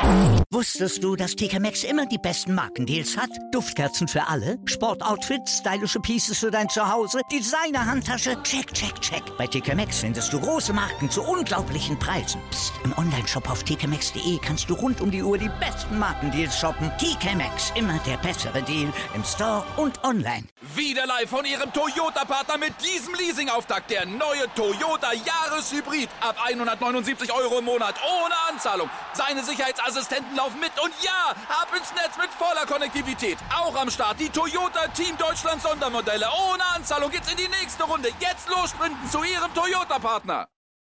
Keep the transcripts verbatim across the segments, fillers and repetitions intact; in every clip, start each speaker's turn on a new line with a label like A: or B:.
A: Wusstest du, dass T K Maxx immer die besten Markendeals hat? Duftkerzen für alle, Sportoutfits, stylische Pieces für dein Zuhause, Designer-Handtasche, check, check, check. Bei T K Maxx findest du große Marken zu unglaublichen Preisen. Psst. Im Onlineshop auf t k maxx punkt d e kannst du rund um die Uhr die besten Markendeals shoppen. T K Maxx, immer der bessere Deal im Store und online.
B: Wieder live von Ihrem Toyota-Partner mit diesem Leasing-Auftakt. Der neue Toyota Jahreshybrid. Ab hundertneunundsiebzig Euro im Monat. Ohne Anzahlung. Seine Sicherheitsassistenten laufen mit. Und ja, ab ins Netz mit voller Konnektivität. Auch am Start die Toyota Team Deutschland Sondermodelle. Ohne Anzahlung geht's in die nächste Runde. Jetzt los sprinten zu Ihrem Toyota-Partner.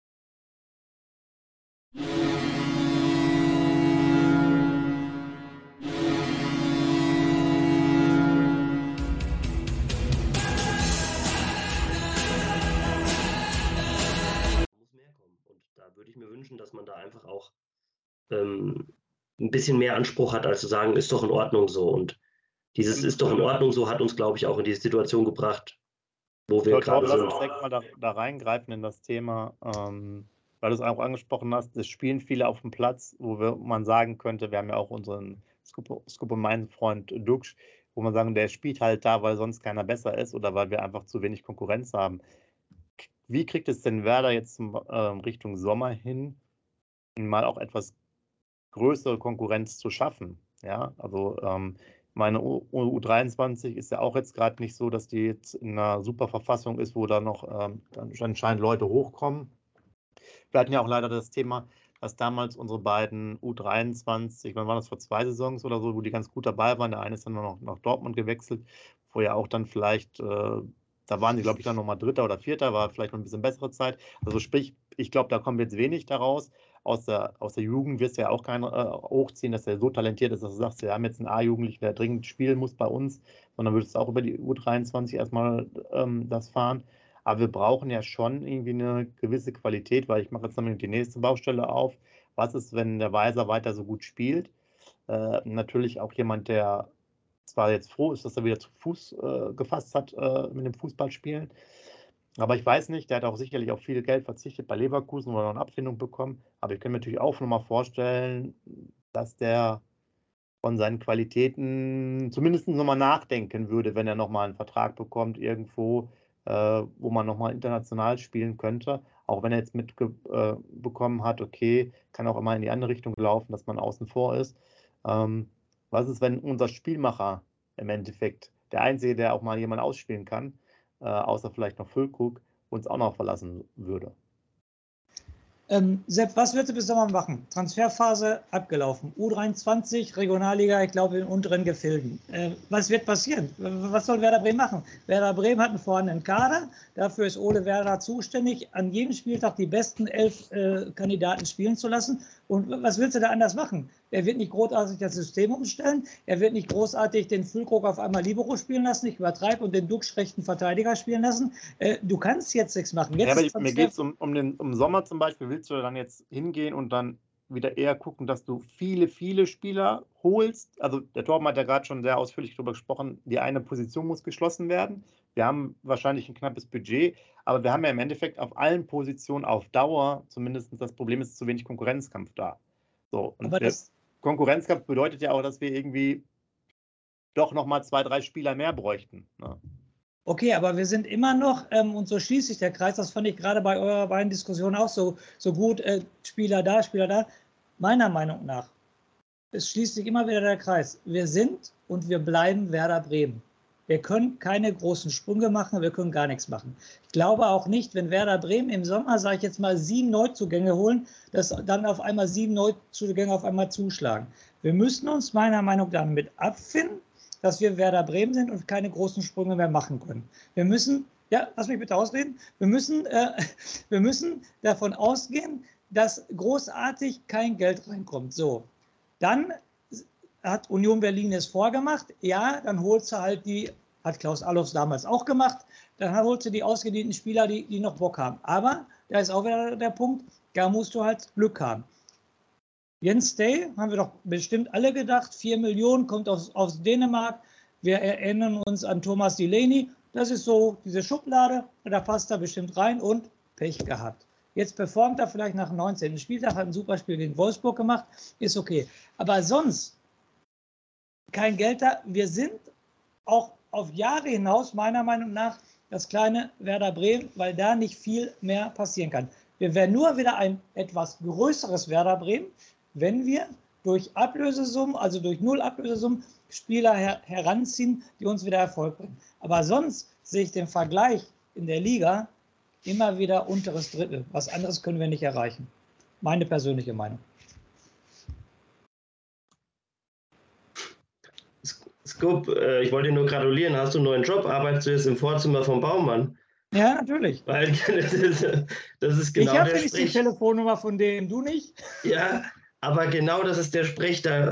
C: Würde ich mir wünschen, dass man da einfach auch ähm, ein bisschen mehr Anspruch hat, als zu sagen, ist doch in Ordnung so. Und dieses ist doch in Ordnung so hat uns, glaube ich, auch in diese Situation gebracht, wo wir gerade sind.
D: Lass uns direkt mal da, da reingreifen in das Thema, ähm, weil du es auch angesprochen hast, es spielen viele auf dem Platz, wo wir, man sagen könnte, wir haben ja auch unseren Scoop und meinen Freund Dux, wo man sagen, der spielt halt da, weil sonst keiner besser ist oder weil wir einfach zu wenig Konkurrenz haben. Wie kriegt es denn Werder jetzt zum, äh, Richtung Sommer hin, mal auch etwas größere Konkurrenz zu schaffen? Ja, also ähm, meine U dreiundzwanzig ist ja auch jetzt gerade nicht so, dass die jetzt in einer super Verfassung ist, wo da noch ähm, anscheinend Leute hochkommen. Wir hatten ja auch leider das Thema, dass damals unsere beiden U dreiundzwanzig, wann war das, vor zwei Saisons oder so, wo die ganz gut dabei waren. Der eine ist dann noch nach Dortmund gewechselt, wo ja auch dann vielleicht... Äh, Da waren sie, glaube ich, dann nochmal Dritter oder Vierter, war vielleicht noch ein bisschen bessere Zeit. Also sprich, ich glaube, da kommt jetzt wenig daraus. Aus der, aus der Jugend wirst du ja auch keinen äh, hochziehen, dass er so talentiert ist, dass du sagst, wir haben jetzt einen A-Jugendlichen, der dringend spielen muss bei uns, sondern würdest auch über die U dreiundzwanzig erstmal ähm, das fahren. Aber wir brauchen ja schon irgendwie eine gewisse Qualität, weil ich mache jetzt nämlich die nächste Baustelle auf. Was ist, wenn der Weiser weiter so gut spielt? Äh, natürlich auch jemand, der zwar jetzt froh ist, dass er wieder zu Fuß äh, gefasst hat äh, mit dem Fußballspielen, aber ich weiß nicht, der hat auch sicherlich auf viel Geld verzichtet bei Leverkusen, wo er noch eine Abfindung bekommen, aber ich kann mir natürlich auch nochmal vorstellen, dass der von seinen Qualitäten zumindest nochmal nachdenken würde, wenn er nochmal einen Vertrag bekommt irgendwo, äh, wo man nochmal international spielen könnte, auch wenn er jetzt mitbekommen äh, hat, okay, kann auch immer in die andere Richtung laufen, dass man außen vor ist. Ähm, Was ist, wenn unser Spielmacher im Endeffekt, der Einzige, der auch mal jemanden ausspielen kann, äh, außer vielleicht noch Füllkrug, uns auch noch verlassen würde?
E: Ähm, Sepp, was würdest du bis Sommer machen? Transferphase abgelaufen. U dreiundzwanzig, Regionalliga, ich glaube in den unteren Gefilden. Äh, was wird passieren? Was soll Werder Bremen machen? Werder Bremen hat einen vorhandenen Kader. Dafür ist Ole Werder zuständig, an jedem Spieltag die besten elf äh, Kandidaten spielen zu lassen. Und was willst du da anders machen? Er wird nicht großartig das System umstellen. Er wird nicht großartig den Füllkrug auf einmal Libero spielen lassen. Ich übertreibe und den Dux rechten Verteidiger spielen lassen. Äh, du kannst jetzt nichts machen. Jetzt
D: ja, aber ich, mir geht es um, um den um Sommer zum Beispiel. Willst du dann jetzt hingehen und dann wieder eher gucken, dass du viele, viele Spieler holst? Also der Torben hat ja gerade schon sehr ausführlich darüber gesprochen, die eine Position muss geschlossen werden. Wir haben wahrscheinlich ein knappes Budget, aber wir haben ja im Endeffekt auf allen Positionen auf Dauer zumindest das Problem, ist zu wenig Konkurrenzkampf da. So, und
E: aber das
D: Konkurrenzkampf bedeutet ja auch, dass wir irgendwie doch nochmal zwei, drei Spieler mehr bräuchten. Ne?
E: Okay, aber wir sind immer noch, ähm, und so schließt sich der Kreis, das fand ich gerade bei eurer beiden Diskussionen auch so, so gut, äh, Spieler da, Spieler da. Meiner Meinung nach, es schließt sich immer wieder der Kreis. Wir sind und wir bleiben Werder Bremen. Wir können keine großen Sprünge machen, wir können gar nichts machen. Ich glaube auch nicht, wenn Werder Bremen im Sommer, sage ich jetzt mal, sieben Neuzugänge holen, dass dann auf einmal sieben Neuzugänge auf einmal zuschlagen. Wir müssen uns meiner Meinung nach damit abfinden, dass wir Werder Bremen sind und keine großen Sprünge mehr machen können. Wir müssen, ja, lass mich bitte ausreden, wir müssen, äh, wir müssen davon ausgehen, dass großartig kein Geld reinkommt. So, dann hat Union Berlin es vorgemacht, ja, dann holst du halt die, hat Klaus Allofs damals auch gemacht, dann holst du die ausgedienten Spieler, die, die noch Bock haben. Aber da ist auch wieder der Punkt, da musst du halt Glück haben. Jens Day, haben wir doch bestimmt alle gedacht, vier Millionen, kommt aus, aus Dänemark. Wir erinnern uns an Thomas Delaney. Das ist so diese Schublade, da passt er bestimmt rein und Pech gehabt. Jetzt performt er vielleicht nach dem neunzehnten Spieltag, hat ein super Spiel gegen Wolfsburg gemacht, ist okay. Aber sonst kein Geld da. Wir sind auch auf Jahre hinaus, meiner Meinung nach, das kleine Werder Bremen, weil da nicht viel mehr passieren kann. Wir wären nur wieder ein etwas größeres Werder Bremen, wenn wir durch Ablösesummen, also durch Null Ablösesummen, Spieler her heranziehen, die uns wieder Erfolg bringen. Aber sonst sehe ich den Vergleich in der Liga immer wieder unteres Drittel. Was anderes können wir nicht erreichen. Meine persönliche Meinung.
C: Scoop, äh, ich wollte dir nur gratulieren. Hast du einen neuen Job? Arbeitest du jetzt im Vorzimmer vom Baumann?
E: Ja, natürlich.
C: Weil das ist, das ist genau
E: ich habe
C: der
E: nicht
C: Sprech.
E: die Telefonnummer von dem, du nicht?
C: Ja, aber genau das ist der Sprech. Da,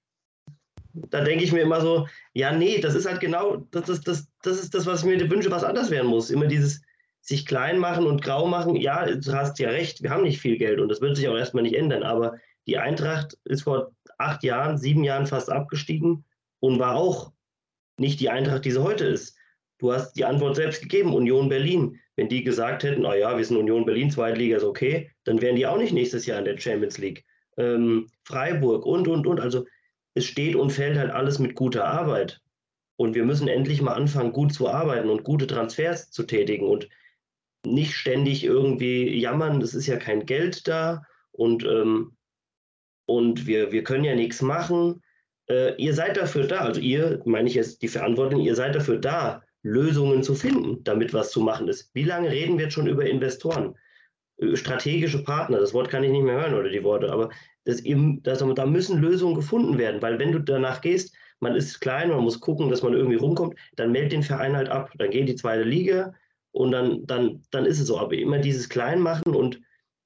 C: da denke ich mir immer so, ja, nee, das ist halt genau, das ist das, das, ist das, was ich mir wünsche, was anders werden muss. Immer dieses sich klein machen und grau machen. Ja, du hast ja recht, wir haben nicht viel Geld und das wird sich auch erstmal nicht ändern. Aber die Eintracht ist vor acht Jahren, sieben Jahren fast abgestiegen und war auch nicht die Eintracht, die sie heute ist. Du hast die Antwort selbst gegeben, Union Berlin. Wenn die gesagt hätten, oh ja, wir sind Union Berlin, zweite Liga ist okay, dann wären die auch nicht nächstes Jahr in der Champions League. Ähm, Freiburg und, und, und. Also es steht und fällt halt alles mit guter Arbeit. Und wir müssen endlich mal anfangen, gut zu arbeiten und gute Transfers zu tätigen und nicht ständig irgendwie jammern, es ist ja kein Geld da und, ähm, und wir, wir können ja nichts machen. Äh, ihr seid dafür da, also ihr, meine ich jetzt die Verantwortlichen, ihr seid dafür da, Lösungen zu finden, damit was zu machen ist. Wie lange reden wir jetzt schon über Investoren? Strategische Partner, das Wort kann ich nicht mehr hören oder die Worte, aber das eben, das, da müssen Lösungen gefunden werden, weil wenn du danach gehst, man ist klein, man muss gucken, dass man irgendwie rumkommt, dann meldet den Verein halt ab, dann geht die zweite Liga und dann, dann, dann ist es so, aber immer dieses Kleinmachen und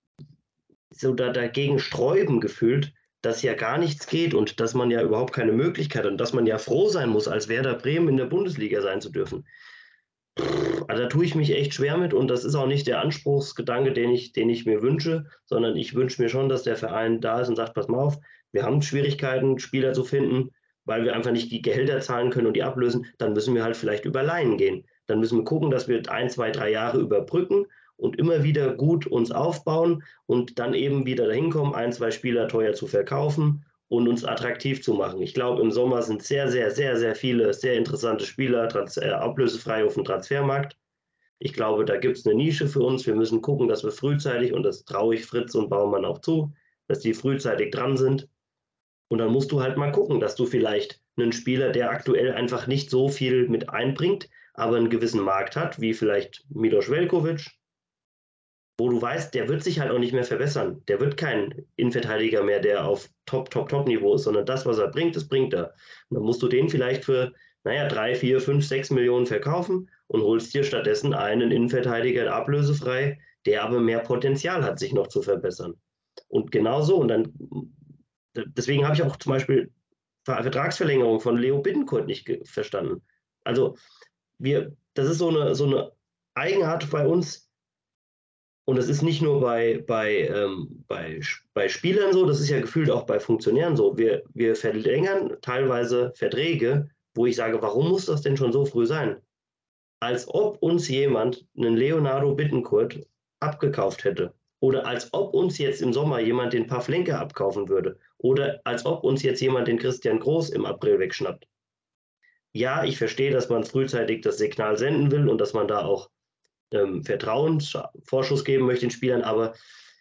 C: so da, dagegen sträuben gefühlt, dass ja gar nichts geht und dass man ja überhaupt keine Möglichkeit hat und dass man ja froh sein muss, als Werder Bremen in der Bundesliga sein zu dürfen. Also da tue ich mich echt schwer mit und das ist auch nicht der Anspruchsgedanke, den ich, den ich mir wünsche, sondern ich wünsche mir schon, dass der Verein da ist und sagt, pass mal auf, wir haben Schwierigkeiten, Spieler zu finden, weil wir einfach nicht die Gehälter zahlen können und die ablösen, dann müssen wir halt vielleicht über Leihen gehen. Dann müssen wir gucken, dass wir ein, zwei, drei Jahre überbrücken und immer wieder gut uns aufbauen und dann eben wieder dahin kommen, ein, zwei Spieler teuer zu verkaufen und uns attraktiv zu machen. Ich glaube, im Sommer sind sehr, sehr, sehr, sehr viele sehr interessante Spieler trans- äh, ablösefrei auf dem Transfermarkt. Ich glaube, da gibt es eine Nische für uns. Wir müssen gucken, dass wir frühzeitig, und das traue ich Fritz und Baumann auch zu, dass die frühzeitig dran sind. Und dann musst du halt mal gucken, dass du vielleicht einen Spieler, der aktuell einfach nicht so viel mit einbringt, aber einen gewissen Markt hat, wie vielleicht Milos Veljković, wo du weißt, der wird sich halt auch nicht mehr verbessern. Der wird kein Innenverteidiger mehr, der auf Top, Top, Top-Niveau ist, sondern das, was er bringt, das bringt er. Und dann musst du den vielleicht für, naja, drei, vier, fünf, sechs Millionen verkaufen und holst dir stattdessen einen Innenverteidiger ablösefrei, der aber mehr Potenzial hat, sich noch zu verbessern. Und genauso, und dann, deswegen habe ich auch zum Beispiel Vertragsverlängerung von Leo Bittencourt nicht verstanden. Also, wir, das ist so eine, so eine Eigenart bei uns. Und das ist nicht nur bei, bei, ähm, bei, bei Spielern so, das ist ja gefühlt auch bei Funktionären so. Wir, wir verlängern teilweise Verträge, wo ich sage, warum muss das denn schon so früh sein? Als ob uns jemand einen Leonardo Bittencourt abgekauft hätte. Oder als ob uns jetzt im Sommer jemand den Pavlenka abkaufen würde. Oder als ob uns jetzt jemand den Christian Groß im April wegschnappt. Ja, ich verstehe, dass man frühzeitig das Signal senden will und dass man da auch Ähm, Vertrauensvorschuss geben möchte den Spielern, aber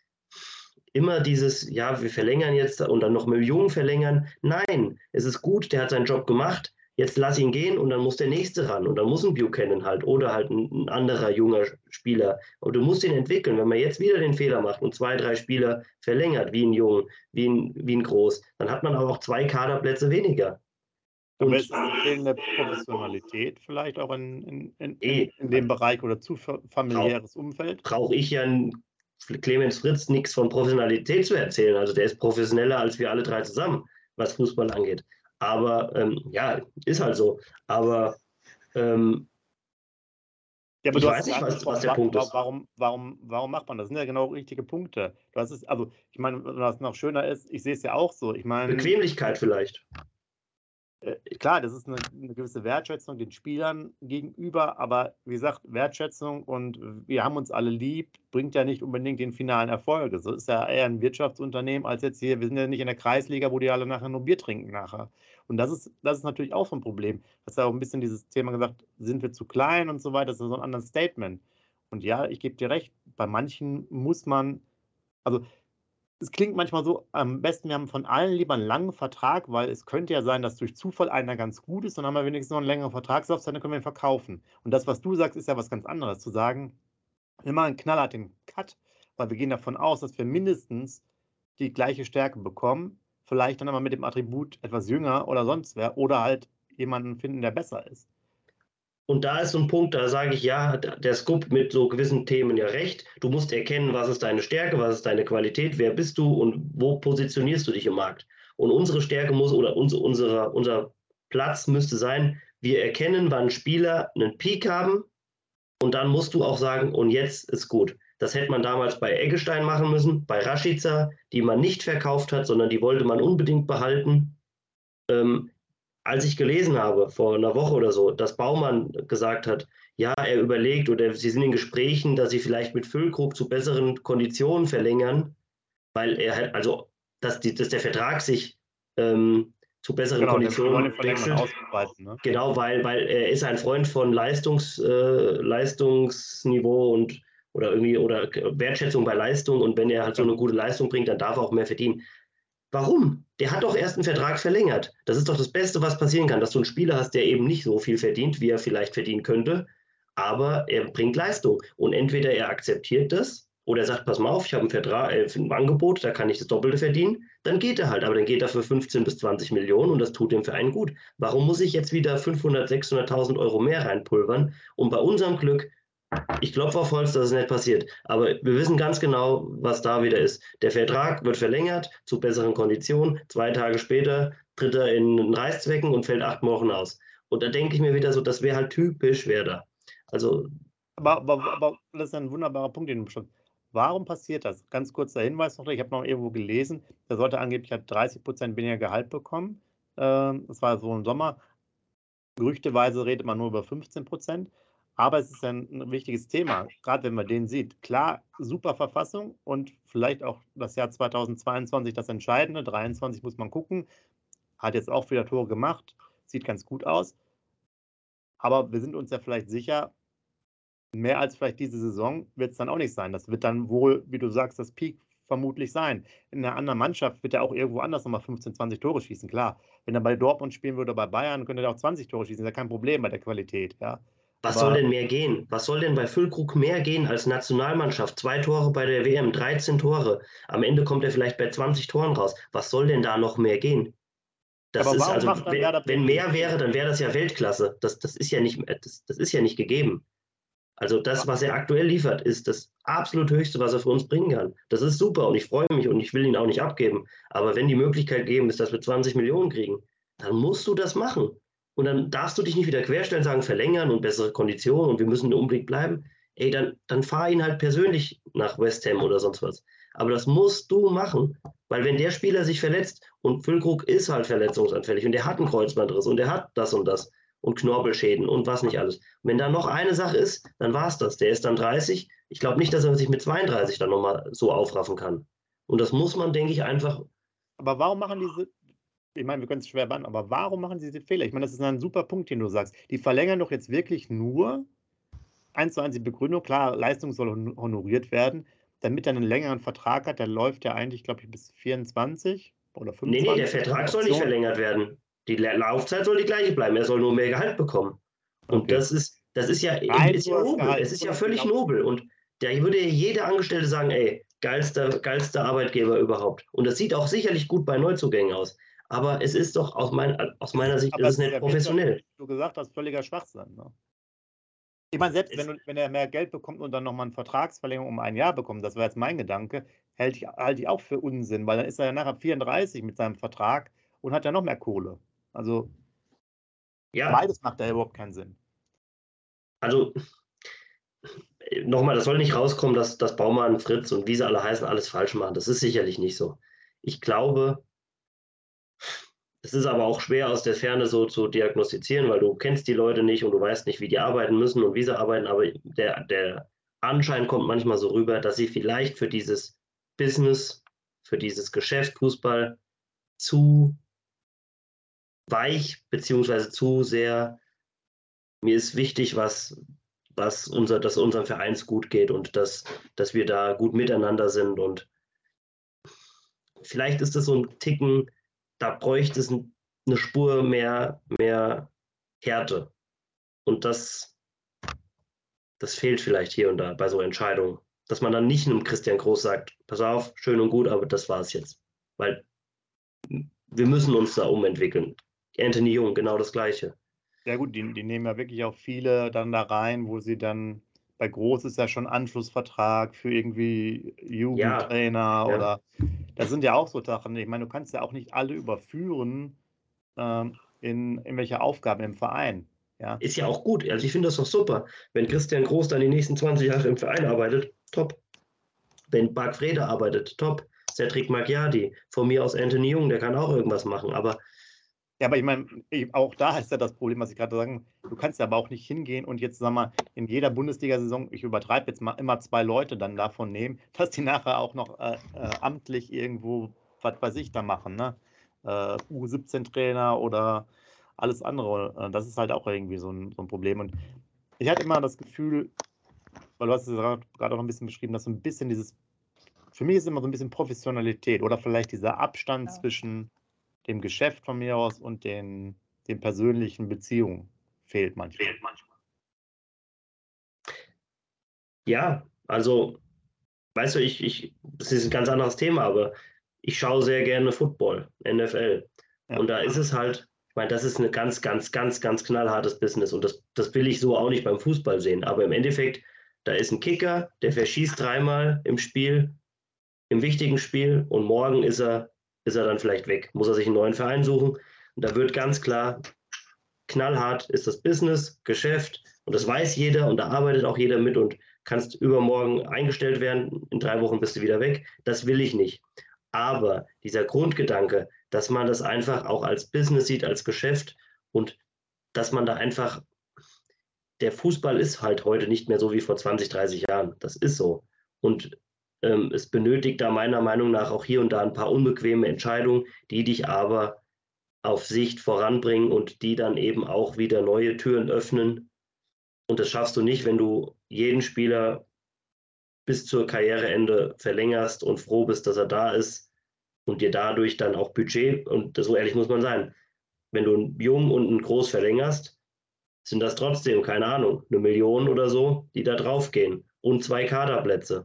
C: immer dieses, ja, wir verlängern jetzt und dann noch Millionen verlängern. Nein, es ist gut, der hat seinen Job gemacht, jetzt lass ihn gehen und dann muss der Nächste ran und dann muss ein Buchanan halt oder halt ein, ein anderer junger Spieler. Und du musst ihn entwickeln. Wenn man jetzt wieder den Fehler macht und zwei, drei Spieler verlängert, wie ein Jung, wie ein, wie ein Groß, dann hat man aber auch zwei Kaderplätze weniger.
D: Aber ist das fehlende Professionalität vielleicht auch in, in, in,
C: eh,
D: in dem Bereich oder zu familiäres Umfeld?
C: Brauche ich ja einen Clemens Fritz nichts von Professionalität zu erzählen. Also der ist professioneller als wir alle drei zusammen, was Fußball angeht. Aber ähm, ja, ist halt so. Aber, ähm,
D: ja, aber
C: ich
D: du
C: weiß nicht, was, was der
D: warum,
C: Punkt ist.
D: Warum, warum, warum macht man das? Das sind ja genau richtige Punkte. Du hast es, also ich meine, was noch schöner ist, ich sehe es ja auch so. Ich meine,
C: Bequemlichkeit vielleicht.
D: Äh, klar, das ist eine, eine gewisse Wertschätzung den Spielern gegenüber, aber wie gesagt, Wertschätzung und wir haben uns alle lieb, bringt ja nicht unbedingt den finalen Erfolg. So ist ja eher ein Wirtschaftsunternehmen als jetzt hier, wir sind ja nicht in der Kreisliga, wo die alle nachher nur Bier trinken nachher. Und das ist, das ist natürlich auch so ein Problem. Das ist ja auch ein bisschen dieses Thema gesagt, sind wir zu klein und so weiter, das ist so ein anderes Statement. Und ja, ich gebe dir recht, bei manchen muss man, also es klingt manchmal so, am besten, wir haben von allen lieber einen langen Vertrag, weil es könnte ja sein, dass durch Zufall einer ganz gut ist, dann haben wir wenigstens noch einen längeren Vertragslaufzeit, dann können wir ihn verkaufen. Und das, was du sagst, ist ja was ganz anderes, zu sagen, wir machen einen knallharten Cut, weil wir gehen davon aus, dass wir mindestens die gleiche Stärke bekommen, vielleicht dann aber mit dem Attribut etwas jünger oder sonst wer, oder halt jemanden finden, der besser ist.
C: Und da ist so ein Punkt, da sage ich, ja, hat der Scoop mit so gewissen Themen ja recht. Du musst erkennen, was ist deine Stärke, was ist deine Qualität, wer bist du und wo positionierst du dich im Markt. Und unsere Stärke muss oder unser, unser, unser Platz müsste sein, wir erkennen, wann Spieler einen Peak haben und dann musst du auch sagen, und jetzt ist gut. Das hätte man damals bei Eggestein machen müssen, bei Rashica, die man nicht verkauft hat, sondern die wollte man unbedingt behalten. Ähm, Als ich gelesen habe, vor einer Woche oder so, dass Baumann gesagt hat, ja, er überlegt oder sie sind in Gesprächen, dass sie vielleicht mit Füllkrug zu besseren Konditionen verlängern, weil er halt, also, dass, die, dass der Vertrag sich ähm, zu besseren
D: Genau,
C: Konditionen wechselt. Ne? Genau, weil, weil er ist ein Freund von Leistungs, äh, Leistungsniveau und oder irgendwie oder Wertschätzung bei Leistung und wenn er halt so eine gute Leistung bringt, dann darf er auch mehr verdienen. Warum? Der hat doch erst einen Vertrag verlängert. Das ist doch das Beste, was passieren kann, dass du einen Spieler hast, der eben nicht so viel verdient, wie er vielleicht verdienen könnte, aber er bringt Leistung. Und entweder er akzeptiert das oder er sagt, pass mal auf, ich habe einen Vertrag, äh, ein Angebot, da kann ich das Doppelte verdienen, dann geht er halt. Aber dann geht er für fünfzehn bis zwanzig Millionen und das tut dem Verein gut. Warum muss ich jetzt wieder fünfhundert, sechshunderttausend Euro mehr reinpulvern? Und bei unserem Glück, ich klopfe auf Holz, dass es nicht passiert. Aber wir wissen ganz genau, was da wieder ist. Der Vertrag wird verlängert zu besseren Konditionen. Zwei Tage später tritt er in Reißzwecken und fällt acht Wochen aus. Und da denke ich mir wieder so, das wäre halt typisch Werder. Also.
D: Aber, aber, aber das ist ein wunderbarer Punkt, den du bestimmt. Warum passiert das? Ganz kurzer Hinweis noch, ich habe noch irgendwo gelesen, der sollte angeblich halt dreißig Prozent weniger Gehalt bekommen. Das war so im Sommer. Gerüchteweise redet man nur über fünfzehn Prozent. Aber es ist ein wichtiges Thema, gerade wenn man den sieht. Klar, super Verfassung und vielleicht auch das Jahr zweitausendzweiundzwanzig das Entscheidende. dreiundzwanzig muss man gucken. Hat jetzt auch wieder Tore gemacht. Sieht ganz gut aus. Aber wir sind uns ja vielleicht sicher, mehr als vielleicht diese Saison wird es dann auch nicht sein. Das wird dann wohl, wie du sagst, das Peak vermutlich sein. In einer anderen Mannschaft wird er auch irgendwo anders nochmal fünfzehn, zwanzig Tore schießen, klar. Wenn er bei Dortmund spielen würde oder bei Bayern, könnte er auch zwanzig Tore schießen. Das ist ja kein Problem bei der Qualität, ja.
C: Was Aber soll denn mehr gehen? Was soll denn bei Füllkrug mehr gehen als Nationalmannschaft? Zwei Tore bei der W M, dreizehn Tore. Am Ende kommt er vielleicht bei zwanzig Toren raus. Was soll denn da noch mehr gehen? Das
D: Aber
C: ist
D: warum
C: also,
D: macht dann
C: wenn,
D: Werder
C: wenn mehr wäre, dann wäre das ja Weltklasse. Das, das, ist ja nicht, das, das ist ja nicht gegeben. Also das, was er aktuell liefert, ist das absolut Höchste, was er für uns bringen kann. Das ist super und ich freue mich und ich will ihn auch nicht abgeben. Aber wenn die Möglichkeit gegeben ist, dass wir zwanzig Millionen kriegen, dann musst du das machen. Und dann darfst du dich nicht wieder querstellen, sagen, verlängern und bessere Konditionen und wir müssen unbedingt bleiben. Ey, dann, dann fahr ihn halt persönlich nach West Ham oder sonst was. Aber das musst du machen, weil wenn der Spieler sich verletzt und Füllkrug ist halt verletzungsanfällig und der hat einen Kreuzbandriss und der hat das und das und Knorpelschäden und was nicht alles. Und wenn da noch eine Sache ist, dann war es das. Der ist dann dreißig. Ich glaube nicht, dass er sich mit zweiunddreißig dann nochmal so aufraffen kann. Und das muss man, denke ich, einfach.
D: Aber warum machen diese... Ich meine, wir können es schwer beantworten, aber warum machen sie diese Fehler? Ich meine, das ist ein super Punkt, den du sagst. Die verlängern doch jetzt wirklich nur eins zu eins die Begründung, klar, Leistung soll honoriert werden, damit er einen längeren Vertrag hat, der läuft ja eigentlich, glaube ich, bis vierundzwanzig oder fünfundzwanzig.
C: Nee, nee, der Vertrag soll nicht verlängert werden. Die Laufzeit soll die gleiche bleiben. Er soll nur mehr Gehalt bekommen. Und okay. das ist, das ist ja, ist ja nobel. Gehalt. Es ist ja völlig nobel. Und da würde jeder Angestellte sagen, ey, geilster, geilster Arbeitgeber überhaupt. Und das sieht auch sicherlich gut bei Neuzugängen aus. Aber es ist doch aus, mein, aus meiner Sicht ist es nicht professionell.
D: Wie du gesagt hast, völliger Schwachsinn. Ne? Ich meine, selbst wenn, du, wenn er mehr Geld bekommt und dann nochmal eine Vertragsverlängerung um ein Jahr bekommt, das war jetzt mein Gedanke, halte ich, halte ich auch für Unsinn, weil dann ist er ja nachher vierunddreißig mit seinem Vertrag und hat ja noch mehr Kohle. Also ja. Beides macht da überhaupt keinen Sinn.
C: Also nochmal, das soll nicht rauskommen, dass, dass Baumann, Fritz und wie sie alle heißen, alles falsch machen. Das ist sicherlich nicht so. Ich glaube, Das ist aber auch schwer aus der Ferne so zu diagnostizieren, weil du kennst die Leute nicht und du weißt nicht, wie die arbeiten müssen und wie sie arbeiten. Aber der, der Anschein kommt manchmal so rüber, dass sie vielleicht für dieses Business, für dieses Geschäft Fußball zu weich beziehungsweise zu sehr, mir ist wichtig, was, was unser, dass unserem Verein gut geht und dass, dass wir da gut miteinander sind. Und vielleicht ist das so ein Ticken, da bräuchte es eine Spur mehr, mehr Härte. Und das, das fehlt vielleicht hier und da bei so Entscheidungen. Dass man dann nicht einem Christian Groß sagt, pass auf, schön und gut, aber das war es jetzt. Weil wir müssen uns da umentwickeln. Anthony Jung, genau das Gleiche.
D: Ja gut, die, die nehmen ja wirklich auch viele dann da rein, wo sie dann, bei Groß ist ja schon Anschlussvertrag für irgendwie Jugendtrainer
C: Ja, ja.
D: oder, das sind ja auch so Sachen. Ich meine, du kannst ja auch nicht alle überführen ähm, in irgendwelche Aufgaben im Verein. Ja.
C: Ist ja auch gut. Also ich finde das doch super. Wenn Christian Groß dann die nächsten zwanzig Jahre im Verein arbeitet, top. Wenn Bark Frede arbeitet, top. Cedric Maggiardi, von mir aus Anthony Jung, der kann auch irgendwas machen, aber
D: Ja, aber ich meine, auch da ist ja das Problem, was ich gerade sagen, du kannst ja aber auch nicht hingehen und jetzt, sag mal, in jeder Bundesliga-Saison, ich übertreibe jetzt mal, immer zwei Leute dann davon nehmen, dass die nachher auch noch äh, äh, amtlich irgendwo, was weiß ich, da machen, ne? Äh, U siebzehn Trainer oder alles andere. Das ist halt auch irgendwie so ein, so ein Problem. Und ich hatte immer das Gefühl, weil du hast es gerade auch noch ein bisschen beschrieben, dass so ein bisschen dieses, für mich ist immer so ein bisschen Professionalität oder vielleicht dieser Abstand
E: Ja.
D: zwischen dem Geschäft von mir aus und den, den persönlichen Beziehungen fehlt manchmal. Fehlt manchmal.
C: Ja, also, weißt du, ich, ich, das ist ein ganz anderes Thema, aber ich schaue sehr gerne Football, N F L. Ja. Und da ist es halt, ich meine, das ist ein ganz, ganz, ganz, ganz knallhartes Business und das, das will ich so auch nicht beim Fußball sehen. Aber im Endeffekt, da ist ein Kicker, der verschießt dreimal im Spiel, im wichtigen Spiel und morgen ist er ist er dann vielleicht weg. Muss er sich einen neuen Verein suchen. Und da wird ganz klar, knallhart ist das Business, Geschäft und das weiß jeder und da arbeitet auch jeder mit und kannst übermorgen eingestellt werden, in drei Wochen bist du wieder weg. Das will ich nicht. Aber dieser Grundgedanke, dass man das einfach auch als Business sieht, als Geschäft und dass man da einfach, der Fußball ist halt heute nicht mehr so wie vor zwanzig, dreißig Jahren. Das ist so. Und Ähm, es benötigt da meiner Meinung nach auch hier und da ein paar unbequeme Entscheidungen, die dich aber auf Sicht voranbringen und die dann eben auch wieder neue Türen öffnen. Und das schaffst du nicht, wenn du jeden Spieler bis zur Karriereende verlängerst und froh bist, dass er da ist und dir dadurch dann auch Budget, und so ehrlich muss man sein, wenn du einen Jung und einen Groß verlängerst, sind das trotzdem, keine Ahnung, eine Million oder so, die da draufgehen und zwei Kaderplätze.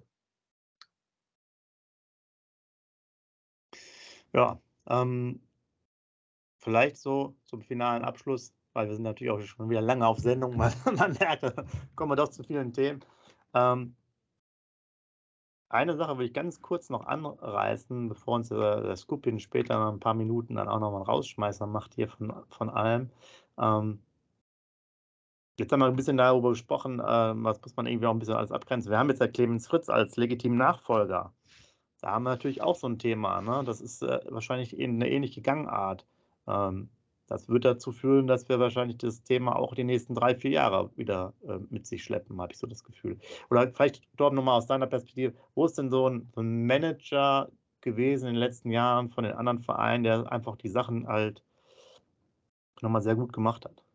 D: Ja, ähm, vielleicht so zum finalen Abschluss, weil wir sind natürlich auch schon wieder lange auf Sendung, weil man merkt, da kommen wir doch zu vielen Themen. Ähm, eine Sache will ich ganz kurz noch anreißen, bevor uns der, der Skupin später nach ein paar Minuten dann auch nochmal einen Rausschmeißer macht hier von, von allem. Ähm, jetzt haben wir ein bisschen darüber gesprochen, äh, was muss man irgendwie auch ein bisschen alles abgrenzen. Wir haben jetzt ja Clemens Fritz als legitimen Nachfolger. Da haben wir natürlich auch so ein Thema. Ne? Das ist äh, wahrscheinlich eine ähnliche Gangart. Ähm, das wird dazu führen, dass wir wahrscheinlich das Thema auch die nächsten drei, vier Jahre wieder äh, mit sich schleppen, habe ich so das Gefühl. Oder vielleicht, Torben, nochmal aus deiner Perspektive, wo ist denn so ein, so ein Manager gewesen in den letzten Jahren von den anderen Vereinen, der einfach die Sachen halt nochmal sehr gut gemacht hat?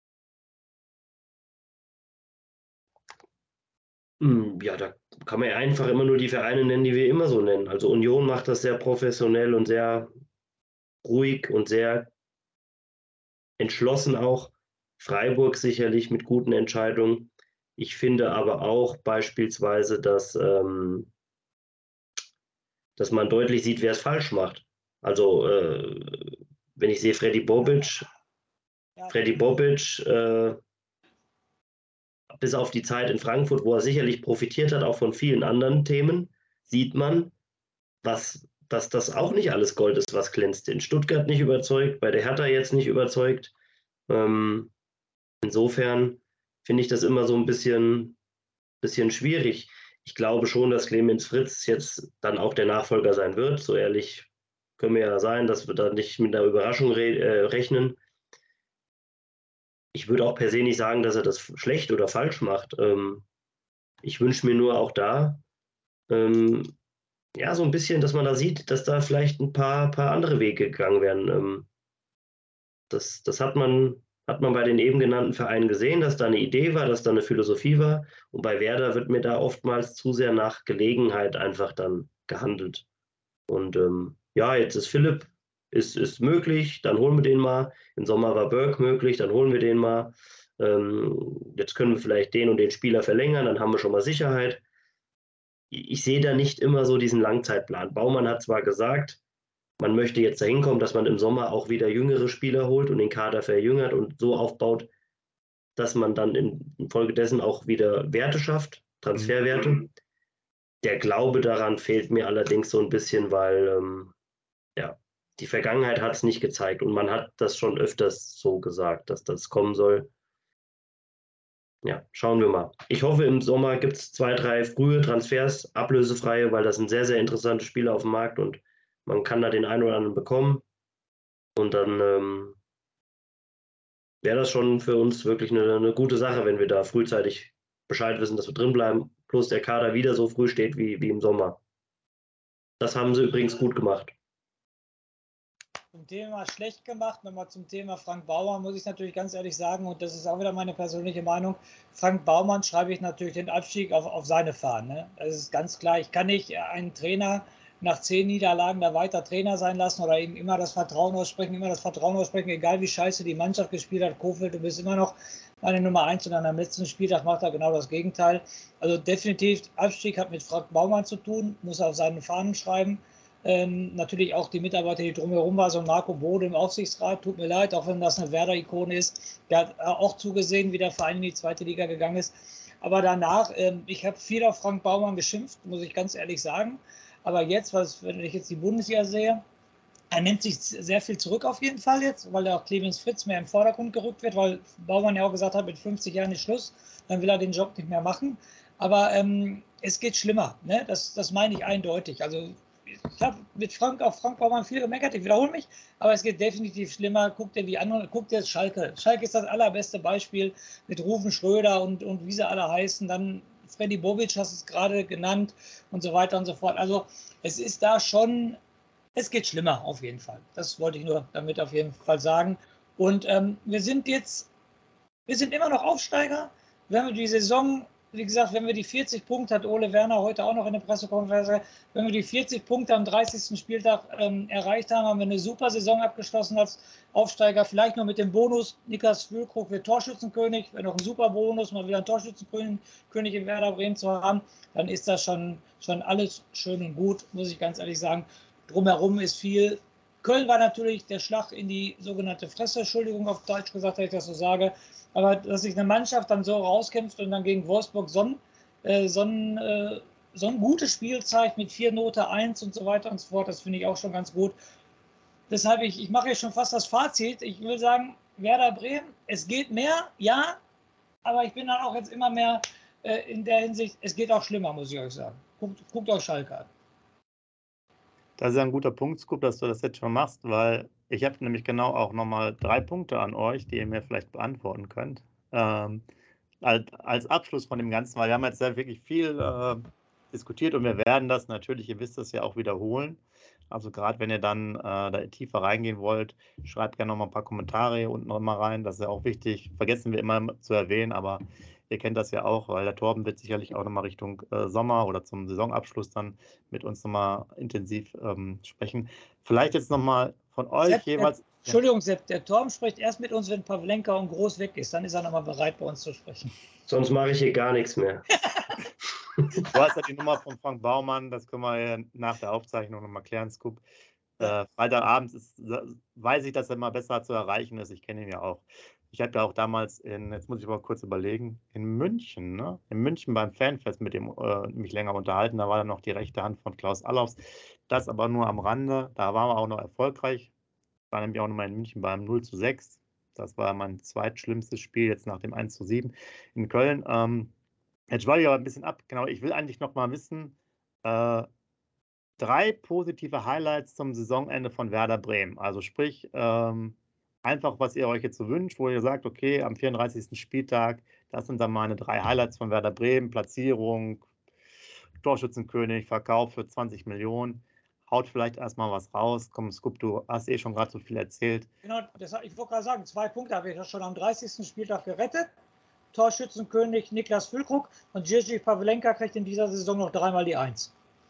C: Ja, da kann man ja einfach immer nur die Vereine nennen, die wir immer so nennen. Also Union macht das sehr professionell und sehr ruhig und sehr entschlossen auch. Freiburg sicherlich mit guten Entscheidungen. Ich finde aber auch beispielsweise, dass, ähm, dass man deutlich sieht, wer es falsch macht. Also äh, wenn ich sehe Freddy Bobic,
E: Ja.
C: Freddy Bobic, äh, bis auf die Zeit in Frankfurt, wo er sicherlich profitiert hat, auch von vielen anderen Themen, sieht man, was, dass das auch nicht alles Gold ist, was glänzt. In Stuttgart nicht überzeugt, bei der Hertha jetzt nicht überzeugt. Ähm, insofern finde ich das immer so ein bisschen, bisschen schwierig. Ich glaube schon, dass Clemens Fritz jetzt dann auch der Nachfolger sein wird. So ehrlich Können wir ja sein, dass wir da nicht mit einer Überraschung re äh, rechnen. Ich würde auch per se nicht sagen, dass er das schlecht oder falsch macht. Ähm, ich wünsche mir nur auch da, ähm, ja, so ein bisschen, dass man da sieht, dass da vielleicht ein paar, paar andere Wege gegangen werden. Ähm, das das hat, man, hat man bei den eben genannten Vereinen gesehen, dass da eine Idee war, dass da eine Philosophie war. Und bei Werder wird mir da oftmals zu sehr nach Gelegenheit einfach dann gehandelt. Und ähm, ja, jetzt ist Philipp, ist, ist möglich, dann holen wir den mal. Im Sommer war Burke möglich, dann holen wir den mal. Ähm, jetzt können wir vielleicht den und den Spieler verlängern, dann haben wir schon mal Sicherheit. Ich sehe da nicht immer so diesen Langzeitplan. Baumann hat zwar gesagt, man möchte jetzt dahin kommen, dass man im Sommer auch wieder jüngere Spieler holt und den Kader verjüngert und so aufbaut, dass man dann infolgedessen auch wieder Werte schafft, Transferwerte. Mhm. Der Glaube daran fehlt mir allerdings so ein bisschen, weil ähm, ja, die Vergangenheit hat es nicht gezeigt und man hat das schon öfters so gesagt, dass das kommen soll. Ja, schauen wir mal. Ich hoffe, im Sommer gibt es zwei, drei frühe Transfers, ablösefreie, weil das sind sehr, sehr interessante Spieler auf dem Markt und man kann da den einen oder anderen bekommen. Und dann ähm, wäre das schon für uns wirklich eine, eine gute Sache, wenn wir da frühzeitig Bescheid wissen, dass wir drin bleiben, plus der Kader wieder so früh steht wie, wie im Sommer. Das haben sie übrigens gut gemacht.
E: Zum Thema schlecht gemacht, nochmal zum Thema Frank Baumann, muss ich natürlich ganz ehrlich sagen, und das ist auch wieder meine persönliche Meinung, Frank Baumann schreibe ich natürlich den Abstieg auf, auf seine Fahnen. Ne? Das ist ganz klar, ich kann nicht einen Trainer nach zehn Niederlagen da weiter Trainer sein lassen oder ihm immer das Vertrauen aussprechen, immer das Vertrauen aussprechen, egal wie scheiße die Mannschaft gespielt hat. Kofeld, du bist immer noch meine Nummer eins und an am letzten Spieltag macht er genau das Gegenteil. Also definitiv, Abstieg hat mit Frank Baumann zu tun, muss er auf seinen Fahnen schreiben. Ähm, natürlich auch die Mitarbeiter, die drumherum waren, so Marco Bode im Aufsichtsrat, tut mir leid, auch wenn das eine Werder-Ikone ist, der hat auch zugesehen, wie der Verein in die zweite Liga gegangen ist. Aber danach, ähm, ich habe viel auf Frank Baumann geschimpft, muss ich ganz ehrlich sagen. Aber jetzt, was, wenn ich jetzt die Bundesliga sehe, er nimmt sich sehr viel zurück auf jeden Fall jetzt, weil auch Clemens Fritz mehr im Vordergrund gerückt wird, weil Baumann ja auch gesagt hat, mit fünfzig Jahren ist Schluss, dann will er den Job nicht mehr machen. Aber ähm, es geht schlimmer, ne? das, das meine ich eindeutig. Also ich habe mit Frank auf Frank Baumann viel gemeckert, ich wiederhole mich, aber es geht definitiv schlimmer. Guck dir die anderen, guck dir Schalke. Schalke ist das allerbeste Beispiel mit Rufen Schröder und, und wie sie alle heißen. Dann Freddy Bobic, hast es gerade genannt und so weiter und so fort. Also es ist da schon, es geht schlimmer auf jeden Fall. Das wollte ich nur damit auf jeden Fall sagen. Und ähm, wir sind jetzt, wir sind immer noch Aufsteiger. Wenn wir die Saison, wie gesagt, wenn wir die vierzig Punkte, hat Ole Werner heute auch noch in der Pressekonferenz gesagt, wenn wir die vierzig Punkte am dreißigsten Spieltag ähm, erreicht haben, haben wir eine super Saison abgeschlossen als Aufsteiger. Vielleicht noch mit dem Bonus, Niklas Füllkrug wird Torschützenkönig, wenn noch ein super Bonus, mal wieder ein Torschützenkönig in Werder Bremen zu haben, dann ist das schon, schon alles schön und gut, muss ich ganz ehrlich sagen. Drumherum ist viel. Köln war natürlich der Schlag in die sogenannte Fresse, Entschuldigung auf Deutsch gesagt, wenn ich das so sage. Aber dass sich eine Mannschaft dann so rauskämpft und dann gegen Wolfsburg so ein, äh, so ein, äh, so ein gutes Spiel zeigt mit vier Note eins und so weiter und so fort, das finde ich auch schon ganz gut. Deshalb, ich, ich mache jetzt schon fast das Fazit. Ich will sagen, Werder Bremen, es geht mehr, ja, aber ich bin dann auch jetzt immer mehr äh, in der Hinsicht, es geht auch schlimmer, muss ich euch sagen. Guckt, guckt euch Schalke an.
D: Das ist ja ein guter Punkt, Scoop, dass du das jetzt schon machst, weil ich habe nämlich genau auch nochmal drei Punkte an euch, die ihr mir vielleicht beantworten könnt. Ähm, als, als Abschluss von dem Ganzen, weil wir haben jetzt sehr wirklich viel äh, diskutiert und wir werden das natürlich, ihr wisst das ja auch wiederholen. Also gerade wenn ihr dann äh, da tiefer reingehen wollt, schreibt gerne nochmal ein paar Kommentare unten nochmal rein, das ist ja auch wichtig, vergessen wir immer zu erwähnen, aber ihr kennt das ja auch, weil der Torben wird sicherlich auch nochmal Richtung äh, Sommer oder zum Saisonabschluss dann mit uns nochmal intensiv ähm, sprechen. Vielleicht jetzt nochmal von euch
E: Sepp,
D: jeweils.
E: Der, Entschuldigung, Sepp, der Torben spricht erst mit uns, wenn Pavlenka und Groß weg ist. Dann ist er nochmal bereit, bei uns zu sprechen.
C: Sonst mache ich hier gar nichts mehr.
D: Du hast ja die Nummer von Frank Baumann, das können wir ja nach der Aufzeichnung nochmal klären, Scoop. Äh, Freitagabends ist, weiß ich, dass er immer besser zu erreichen ist. Ich kenne ihn ja auch. Ich habe ja auch damals in, jetzt muss ich mal kurz überlegen, in München, ne? In München beim Fanfest mit dem äh, mich länger unterhalten. Da war dann noch die rechte Hand von Klaus Allofs. Das aber nur am Rande. Da waren wir auch noch erfolgreich. Ich war nämlich auch noch mal in München beim null zu sechs. Das war mein zweitschlimmstes Spiel jetzt nach dem eins zu sieben in Köln. Ähm, jetzt schweife ich aber ein bisschen ab. Genau, ich will eigentlich noch mal wissen, äh, drei positive Highlights zum Saisonende von Werder Bremen. Also sprich, ähm, einfach, was ihr euch jetzt so wünscht, wo ihr sagt, okay, am vierunddreißigsten Spieltag, das sind dann meine drei Highlights von Werder Bremen, Platzierung, Torschützenkönig, Verkauf für zwanzig Millionen. Haut vielleicht erstmal was raus. Komm, Scoop, du hast eh schon gerade so viel erzählt.
E: Genau, das, ich wollte gerade sagen, zwei Punkte habe ich das schon am dreißigsten Spieltag gerettet. Torschützenkönig Niklas Füllkrug und Jiří Pavlenka kriegt in dieser Saison noch dreimal die Eins.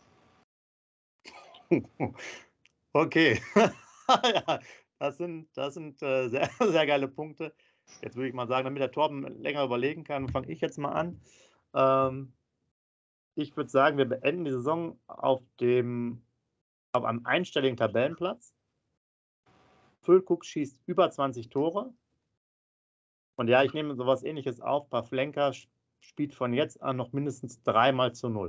D: Okay, ja, das sind, das sind äh, sehr, sehr geile Punkte. Jetzt würde ich mal sagen, damit der Torben länger überlegen kann, fange ich jetzt mal an. Ähm, ich würde sagen, wir beenden die Saison auf dem auf einem einstelligen Tabellenplatz. Füllkrug schießt über zwanzig Tore. Und ja, ich nehme sowas Ähnliches auf. Pavlenka spielt von jetzt an noch mindestens dreimal zu null.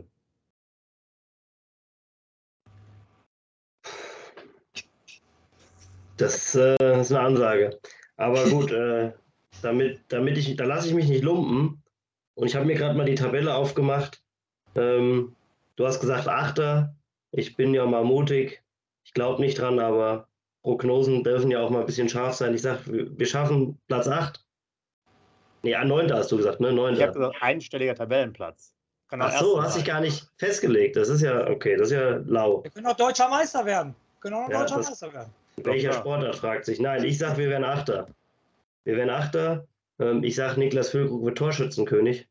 C: Das äh, ist eine Ansage. Aber gut, äh, damit, damit ich, da lasse ich mich nicht lumpen. Und ich habe mir gerade mal die Tabelle aufgemacht. Ähm, du hast gesagt Achter. Ich bin ja mal mutig. Ich glaube nicht dran, aber Prognosen dürfen ja auch mal ein bisschen scharf sein. Ich sage, wir schaffen Platz acht. Nee, ah, neunter hast du gesagt, ne? Neunter.
D: Ich habe gesagt, einstelliger Tabellenplatz. Kann
C: Ach so, hast dich gar nicht festgelegt. Das ist ja, okay, das ist ja lau.
E: Wir können auch Deutscher Meister werden. Wir können auch
C: Ja,
E: Deutscher
C: das-
E: Meister werden.
C: Welcher
D: klar.
C: Sportart, fragt sich. Nein, ich sage, wir werden Achter. Wir werden Achter. Ähm, ich sage, Niklas Füllkrug wird Torschützenkönig.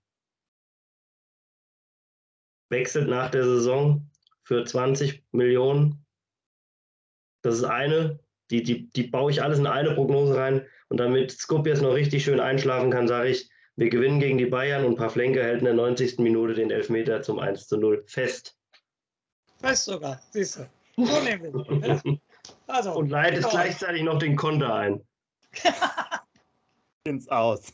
C: Wechselt nach der Saison für zwanzig Millionen. Das ist eine. Die, die, die baue ich alles in eine Prognose rein. Und damit Scoop jetzt noch richtig schön einschlafen kann, sage ich, wir gewinnen gegen die Bayern und Pavlenka hält in der neunzigsten Minute den Elfmeter zum eins zu null fest.
E: Fest sogar, siehst du. So nehmen wir. Ja. Also,
C: Und leitet
E: genau.
C: gleichzeitig noch den Konter ein.
D: Ins Aus.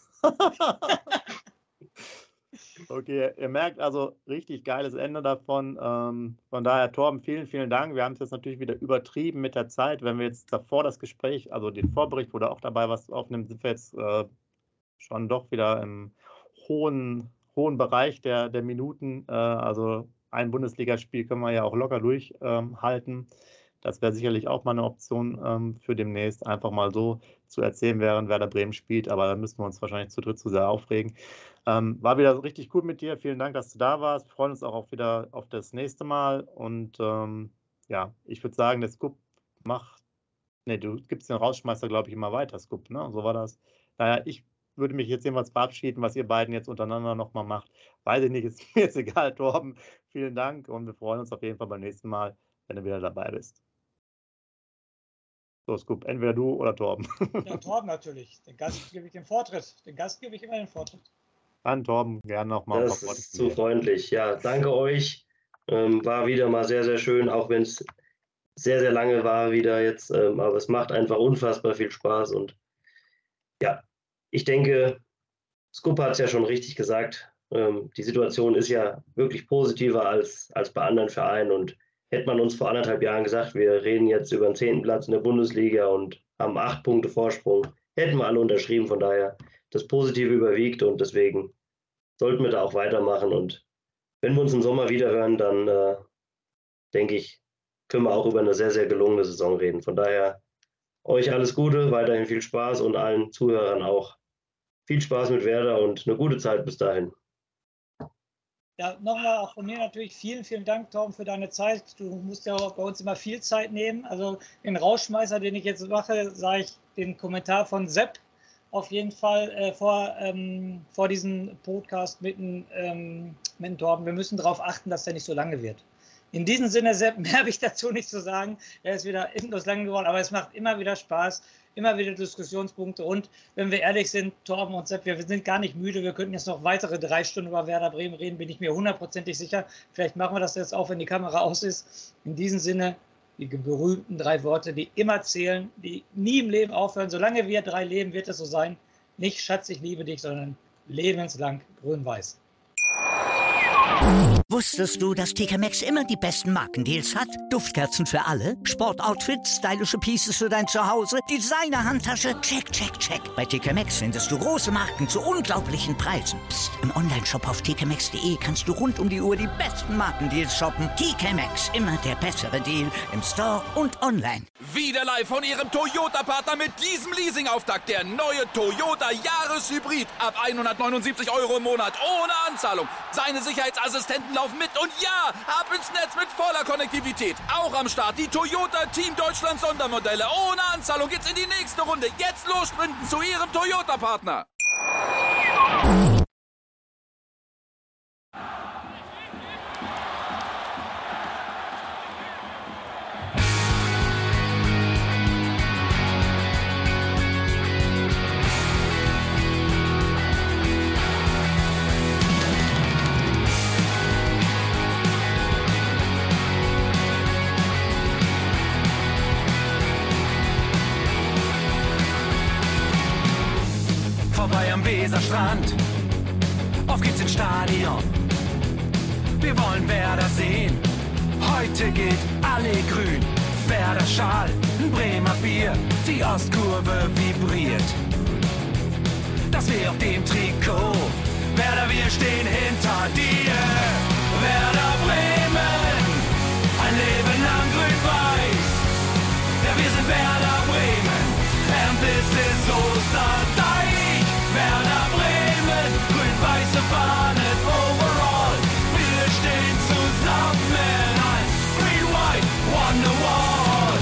D: Okay, ihr merkt also, richtig geiles Ende davon. Ähm, von daher, Torben, vielen, vielen Dank. Wir haben es jetzt natürlich wieder übertrieben mit der Zeit. Wenn wir jetzt davor das Gespräch, also den Vorbericht, wo du auch dabei was aufnimmst, sind wir jetzt äh, schon doch wieder im hohen, hohen Bereich der, der Minuten. Äh, also ein Bundesligaspiel können wir ja auch locker durchhalten. Ähm, das wäre sicherlich auch mal eine Option ähm, für demnächst, einfach mal so zu erzählen, während Werder Bremen spielt. Aber da müssen wir uns wahrscheinlich zu dritt zu sehr aufregen. Ähm, war wieder richtig gut mit dir. Vielen Dank, dass du da warst. Wir freuen uns auch auf wieder auf das nächste Mal. Und ähm, ja, ich würde sagen, der Scoop macht. Ne, du gibst den Rausschmeißer, glaube ich, immer weiter, Scoop. Ne? So war das. Naja, ich würde mich jetzt jedenfalls verabschieden, was ihr beiden jetzt untereinander nochmal macht. Weiß ich nicht, ist mir jetzt egal, Torben. Vielen Dank und wir freuen uns auf jeden Fall beim nächsten Mal, wenn du wieder dabei bist. So, Scoop, entweder du oder Torben.
E: Ja, Torben natürlich. Den Gast gebe ich den Vortritt. Den Gast gebe ich immer den Vortritt.
D: Dann Torben, gerne nochmal.
C: Das ist zu freundlich. Ja, danke euch. Ähm, war wieder mal sehr, sehr schön, auch wenn es sehr, sehr lange war wieder jetzt. Ähm, aber es macht einfach unfassbar viel Spaß. Und ja, ich denke, Scoop hat es ja schon richtig gesagt. Ähm, die Situation ist ja wirklich positiver als, als bei anderen Vereinen. Und hätte man uns vor anderthalb Jahren gesagt, wir reden jetzt über den zehnten Platz in der Bundesliga und haben acht Punkte Vorsprung, hätten wir alle unterschrieben. Von daher, das Positive überwiegt und deswegen sollten wir da auch weitermachen. Und wenn wir uns im Sommer wieder hören, dann äh, denke ich, können wir auch über eine sehr, sehr gelungene Saison reden. Von daher, euch alles Gute, weiterhin viel Spaß und allen Zuhörern auch viel Spaß mit Werder und eine gute Zeit bis dahin.
E: Ja, nochmal auch von mir natürlich vielen, vielen Dank, Torben, für deine Zeit. Du musst ja auch bei uns immer viel Zeit nehmen. Also den Rausschmeißer, den ich jetzt mache, sage ich den Kommentar von Sepp auf jeden Fall äh, vor, ähm, vor diesem Podcast mit dem, ähm, mit dem Torben. Wir müssen darauf achten, dass der nicht so lange wird. In diesem Sinne, Sepp, mehr habe ich dazu nicht zu sagen. Er ist wieder endlos lang geworden, aber es macht immer wieder Spaß, immer wieder Diskussionspunkte. Und wenn wir ehrlich sind, Torben und Sepp, wir sind gar nicht müde. Wir könnten jetzt noch weitere drei Stunden über Werder Bremen reden, bin ich mir hundertprozentig sicher. Vielleicht machen wir das jetzt auch, wenn die Kamera aus ist. In diesem Sinne, die berühmten drei Worte, die immer zählen, die nie im Leben aufhören. Solange wir drei leben, wird es so sein. Nicht Schatz, ich liebe dich, sondern lebenslang grün-weiß.
A: Wusstest du, dass T K Maxx immer die besten Markendeals hat? Duftkerzen für alle, Sportoutfits, stylische Pieces für dein Zuhause, Designer-Handtasche, check, check, check. Bei T K Maxx findest du große Marken zu unglaublichen Preisen. Psst. Im Onlineshop auf t k maxx punkt d e kannst du rund um die Uhr die besten Markendeals shoppen. T K Maxx, immer der bessere Deal im Store und online.
B: Wieder live von Ihrem Toyota-Partner mit diesem Leasing-Auftakt. Der neue Toyota Jahreshybrid. Ab hundertneunundsiebzig Euro im Monat ohne Anzahlung. Seine Sicherheitsassistenten laufen mit und ja, ab ins Netz mit voller Konnektivität. Auch am Start die Toyota Team Deutschland Sondermodelle. Ohne Anzahlung geht's in die nächste Runde. Jetzt los sprinten zu Ihrem Toyota-Partner.
F: Vorbei am Weserstrand, auf geht's ins Stadion. Wir wollen Werder sehen, heute geht alle grün. Werder Schal, ein Bremer Bier, die Ostkurve vibriert. Das wir auf dem Trikot, Werder, wir stehen hinter dir. Werder Bremen, ein Leben lang grün-weiß. Ja, wir sind Werder Bremen, and this is Osterdeich. Werder Bremen, grün-weiße Fahnen overall. Wir stehen zusammen als Green-White Wonderwall.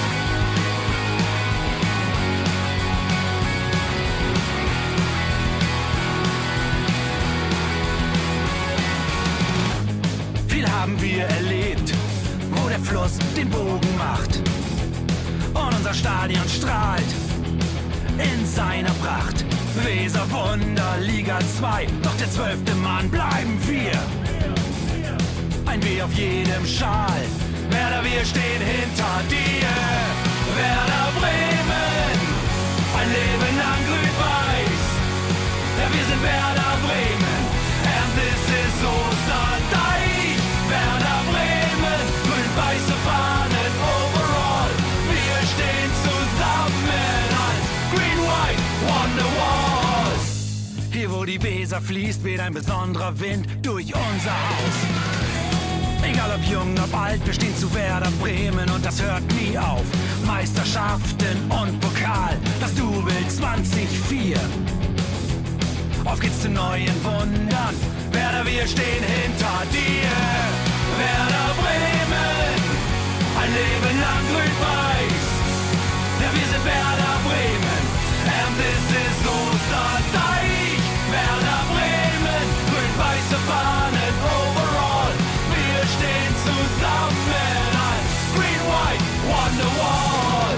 F: Viel haben wir erlebt, wo der Fluss den Bogen macht. Und unser Stadion strahlt in seiner Pracht. Weser Wunder, Liga zwei, doch der zwölfte Mann bleiben wir. Ein W auf jedem Schal, Werder, wir stehen hinter dir. Werder Bremen, ein Leben lang grün-weiß. Ja, wir sind Werder Bremen, and this is Osterdeich. Werder Bremen, grün-weiße Fahnen overall. Wir stehen zusammen als Green-White Wonderwall. Hier, wo die Weser fließt, weht ein besonderer Wind durch unser Haus. Egal ob jung, ob alt, wir stehen zu Werder Bremen und das hört nie auf. Meisterschaften und Pokal, das Double zwanzig vier. Auf geht's zu neuen Wundern, Werder, wir stehen hinter dir. Werder Bremen, ein Leben lang grün-weiß. Ja, wir sind Werder Bremen, and this is Osterdeich. Werder Bremen, grün-weiße Fahnen overall. Wir stehen zusammen als Green-White Wonderwall.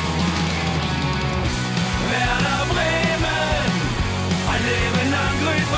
F: Werder Bremen, ein Leben lang grün-weiß.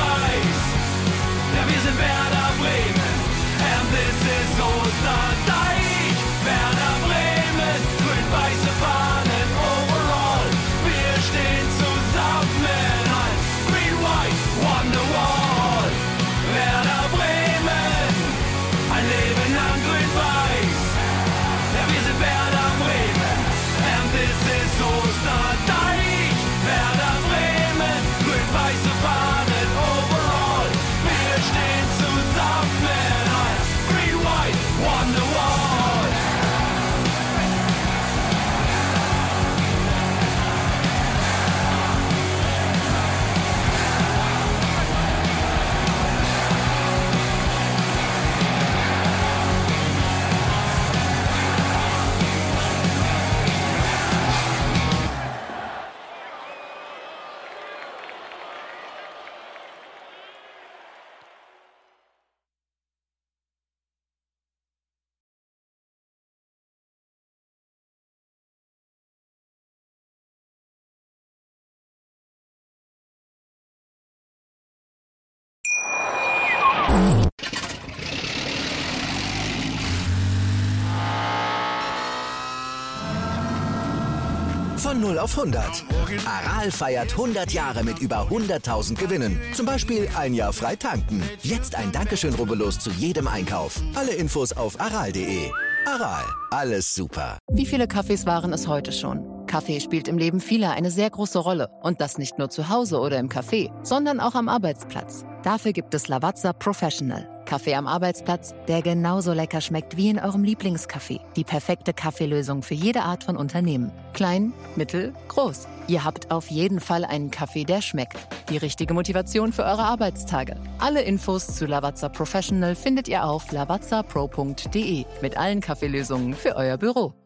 G: Von null auf hundert. Aral feiert hundert Jahre mit über hunderttausend Gewinnen. Zum Beispiel ein Jahr frei tanken. Jetzt ein Dankeschön, rubbellos zu jedem Einkauf. Alle Infos auf aral punkt de. Aral, alles super.
H: Wie viele Kaffees waren es heute schon? Kaffee spielt im Leben vieler eine sehr große Rolle. Und das nicht nur zu Hause oder im Café, sondern auch am Arbeitsplatz. Dafür gibt es Lavazza Professional. Kaffee am Arbeitsplatz, der genauso lecker schmeckt wie in eurem Lieblingscafé. Die perfekte Kaffeelösung für jede Art von Unternehmen. Klein, mittel, groß. Ihr habt auf jeden Fall einen Kaffee, der schmeckt. Die richtige Motivation für eure Arbeitstage. Alle Infos zu Lavazza Professional findet ihr auf lavazza pro punkt de mit allen Kaffeelösungen für euer Büro.